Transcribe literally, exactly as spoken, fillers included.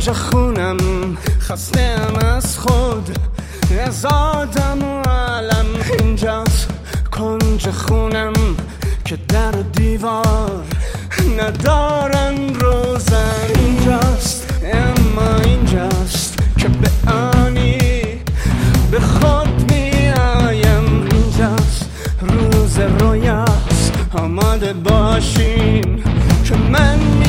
کنج خونم، خستم از خود، از آدم و علم. اینجاست کنج خونم که در و دیوار ندارن روزن. اینجاست اما اینجاست که به آنی به خود می آیم. اینجاست روز رویاست، آماده باشین که من می